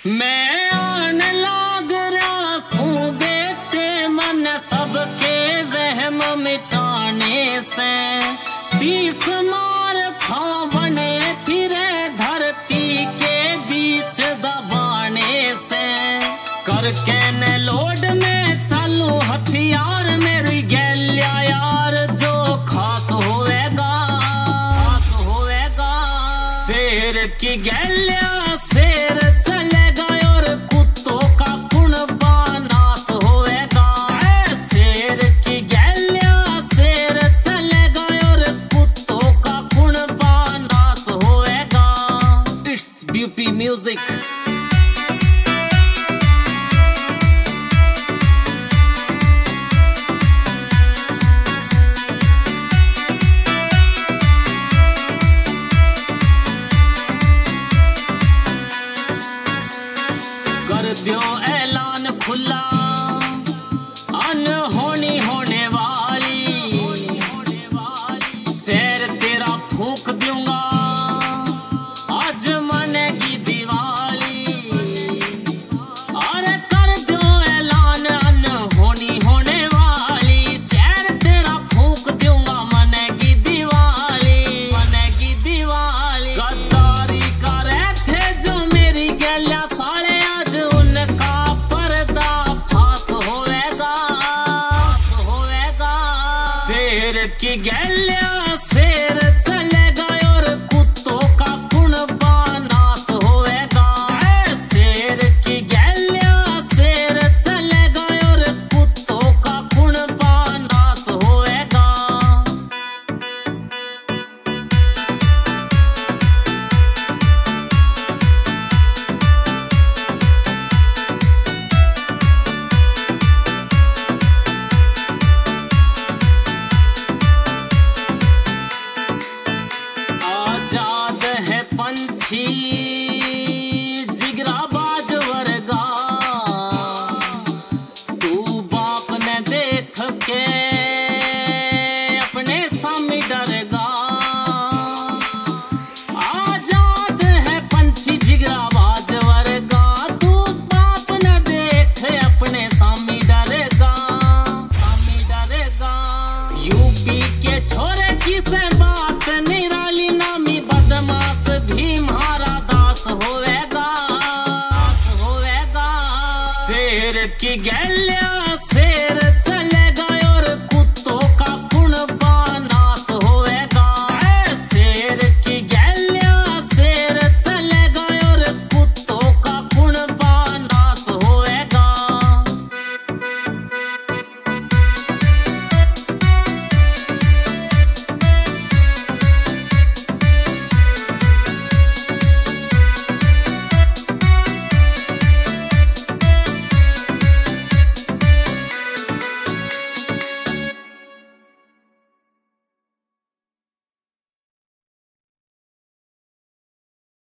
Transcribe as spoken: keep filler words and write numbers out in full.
मैं आन लाग रहा सू बेटे मन सबके वहम मिटाने से तीस मार खावने फिरे धरती के बीच दबाने से करके न लोड में चालू हथियार मेरी गैलिया यार जो खास होएगा खास होएगा शेर की गैलिया शेर चलेगा और कुत्तों का पुणबा नाश होएगा शेर की गैलिया शेर चलेगा और कुत्तों का पुणबा नाश होएगा। It's BP music. कर दो ऐलान खुला अनहोनी होने वाली शेर तेरा फूंक दूंगा आज मनेगी दिवाली। अरे कर दो ऐलान अनहोनी होने वाली शेर तेरा फूंक दूंगा मनेगी दिवाली मनेगी दिवाली। गद्दारी कर रहे थे जो मेरी गैलिया साले शेर की गैलिया शेर चलेगा और कुत्तों का पुणबा नाश होएगा शेर की गैलिया शेर चलेगा और कुत्तों का पुणबा नाश होएगा। आजाद है पंछी जिगरा बाज वर्गा तू बाप ने देख के अपने सामने डरेगा। आजाद है पंछी जिगरा बाज वर्गा तू बाप ने देख अपने सामने डरेगा सामने डरेगा। यूपी के छोरे की से बात निराली नामी बदमाश भीम हारा दास होएगा दास होएगा शेर की गैलिया